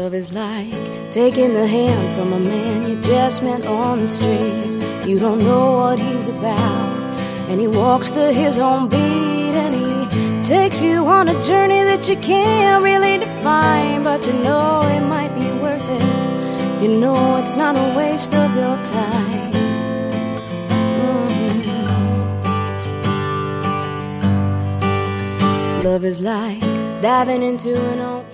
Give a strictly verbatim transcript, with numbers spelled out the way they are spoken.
Love is like taking the hand from a man you just met on the street. You don't know what he's about, and he walks to his own beat, and he takes you on a journey that you can't really define, but you know it might be worth it. You know it's not a waste of your time. Mm-hmm. Love is like diving into an old